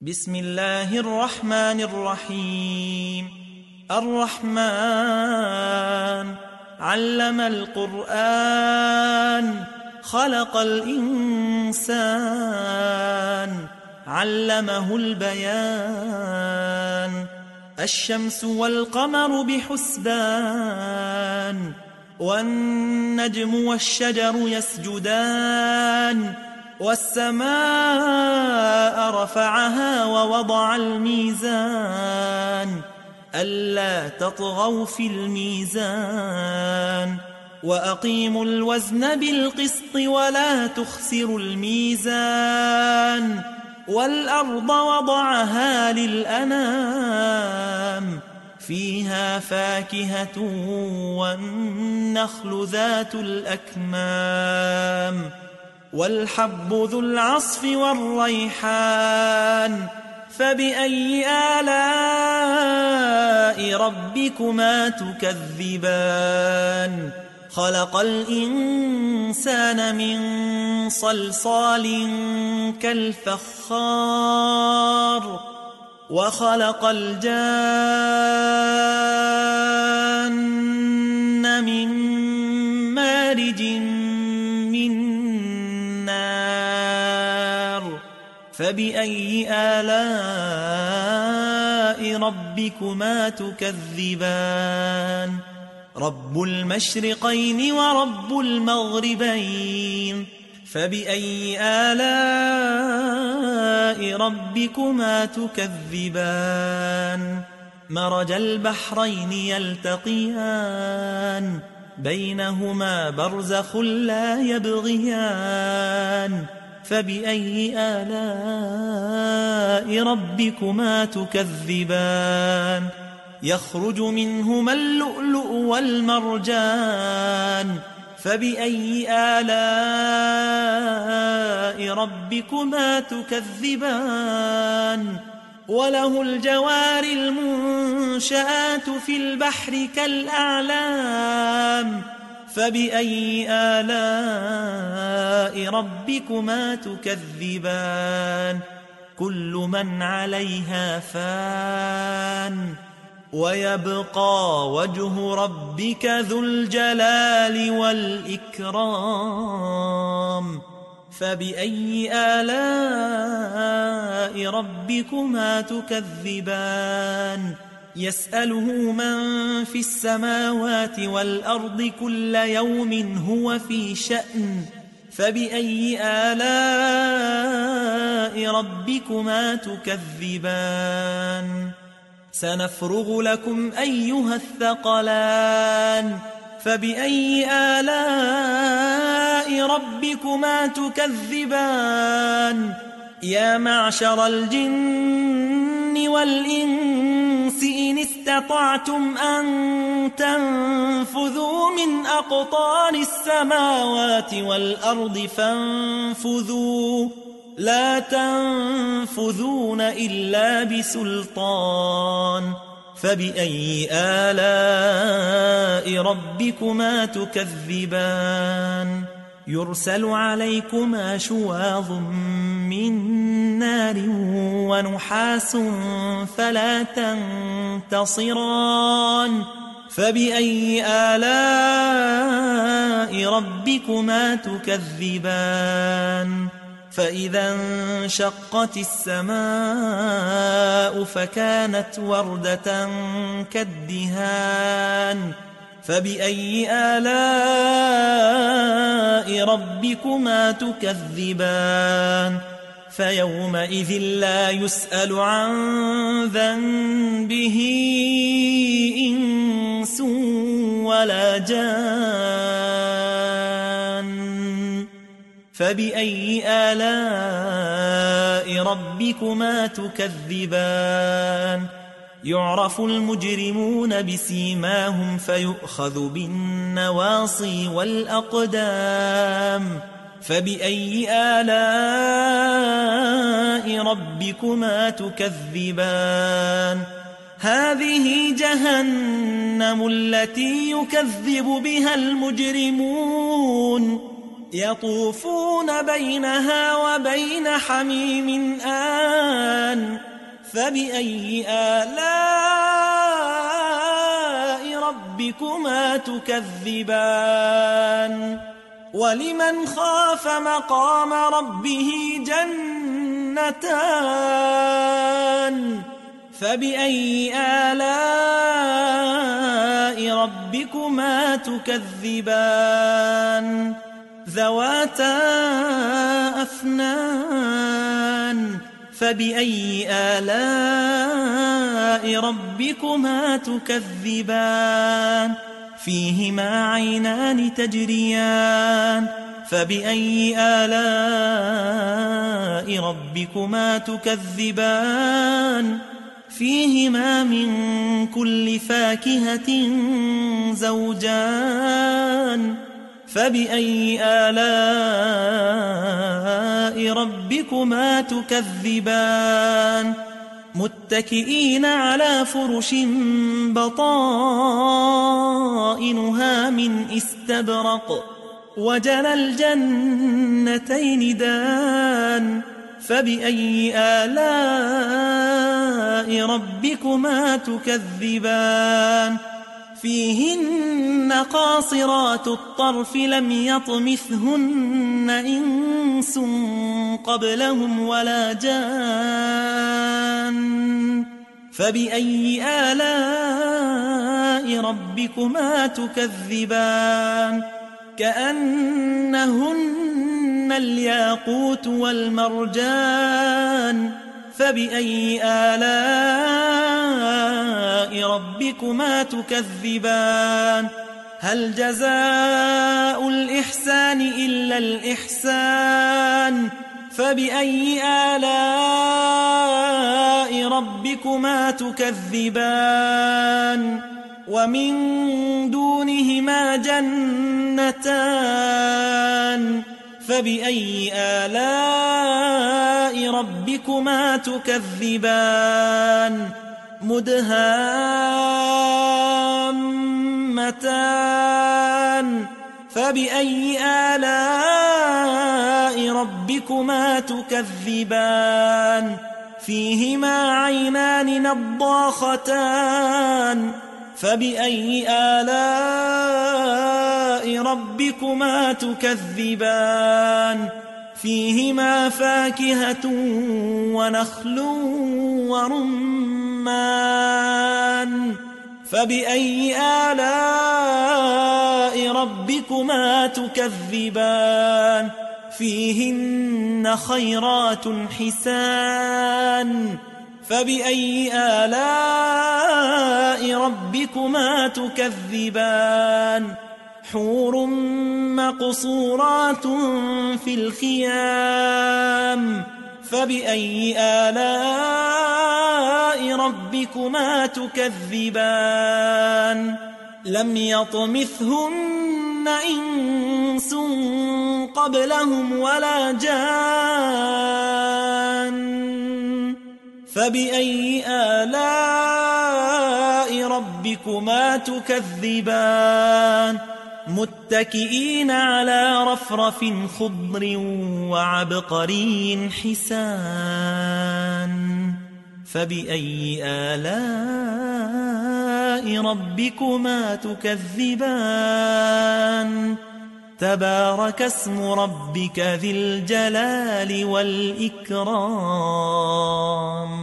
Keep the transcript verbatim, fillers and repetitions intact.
بسم الله الرحمن الرحيم. الرحمن علم القرآن خلق الإنسان علمه البيان. الشمس والقمر بحسبان والنجم والشجر يسجدان. والسماء رفعها ووضع الميزان ألا تطغوا في الميزان وأقيموا الوزن بالقسط ولا تخسروا الميزان. والأرض وضعها للأنام فيها فاكهة والنخل ذات الأكمام والحب ذو العصف والريحان. فبأي آلاء ربكما تكذبان؟ خلق الإنسان من صلصال كالفخار وخلق الجان من مارج من نار. فبأي آلاء ربكما تكذبان؟ رب المشرقين ورب المغربين. فبأي آلاء ربكما تكذبان؟ مرج البحرين يلتقيان بينهما برزخ لا يبغيان. فبأي آلاء ربكما تكذبان؟ يخرج منهما اللؤلؤ والمرجان. فبأي آلاء ربكما تكذبان؟ وله الجوار المنشآت في البحر كالأعلام. فبأي آلاء ربكما تكذبان؟ كل من عليها فان ويبقى وجه ربك ذو الجلال والإكرام. فبأي آلاء ربكما تكذبان؟ يسأله من في السماوات والأرض كل يوم هو في شأن. فبأي آلاء ربكما تكذبان؟ سنفرغ لكم أيها الثقلان. فبأي آلاء ربكما تكذبان؟ يا معشر الجن والإنس إن استطعتم أن تنفذوا من أقطار السماوات والأرض فانفذوا لا تنفذون إلا بسلطان. فبأي آلاء ربكما تكذبان؟ يرسل عليكما شواظ من نار ونحاس فلا تنتصران. فبأي آلاء ربكما تكذبان؟ فإذا انشقت السماء فكانت وردة كالدهان. فبأي آلاء ربكما تكذبان؟ فيومئذ لا يسأل عن ذنبه إنس ولا جان. فبأي آلاء ربكما تكذبان؟ يعرف المجرمون بسيماهم فيؤخذ بالنواصي والأقدام. فبأي آلاء ربكما تكذبان؟ هذه جهنم التي يكذب بها المجرمون يطوفون بينها وبين حميم آن فبأي آلاء ربكما تكذبان ولمن خاف مقام ربه جنتان فبأي آلاء ربكما تكذبان ذواتا أفنان فبأي آلاء ربكما تكذبان فيهما عينان تجريان فبأي آلاء ربكما تكذبان فيهما من كل فاكهة زوجان فبأي آلاء ربكما تكذبان متكئين على فرش بطائنها من استبرق وجنى الجنتين دان فبأي آلاء ربكما تكذبان فيهن قاصرات الطرف لم يطمثهن إنس قبلهم ولا جان فبأي آلاء ربكما تكذبان كأنهن الياقوت والمرجان فبأي آلاء ربكما تكذبان هل جزاء الإحسان إلا الإحسان فبأي آلاء ربكما تكذبان ومن دونهما جنتان فبأي آلاء ربكما تكذبان مدهامتان فبأي آلاء ربكما تكذبان فيهما عينان نضاختان فبأي آلاء ربكما تكذبان فيهما فاكهة ونخل ورمان فبأي آلاء ربكما تكذبان فيهن خيرات حسان فبأي آلاء ربكما تكذبان حور مقصورات في الخيام فبأي آلاء ربكما تكذبان لم يطمثهن إنس قبلهم ولا جان فبأي آلاء ربكما تكذبان متكئين على رفرف خضر وعبقري حسان فبأي آلاء ربكما تكذبان تبارك اسم ربك ذي الجلال والإكرام